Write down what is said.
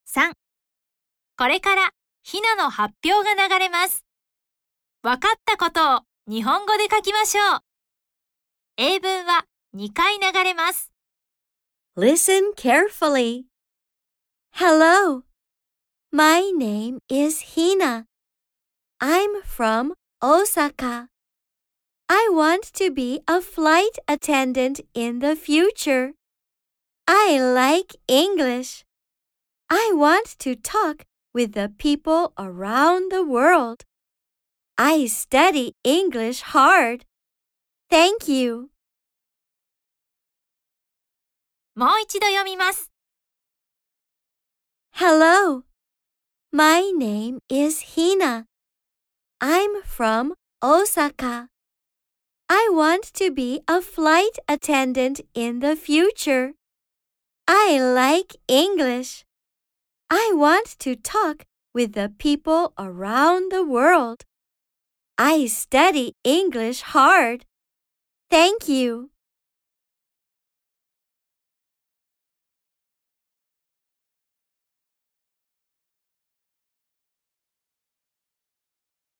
3、これからひなの発表が流れます。わかったことを日本語で書きましょう。英文は2回流れます。 Listen carefully. Hello, my name is Hina. I'm from Osaka. I want to be a flight attendant in the future. I like English. I want to talk with the people around the world. I study English hard. Thank you. もう一度読みます。 Hello, my name is Hina. I'm from Osaka. I want to be a flight attendant in the future. I like English. I want to talk with the people around the world. I study English hard. Thank you.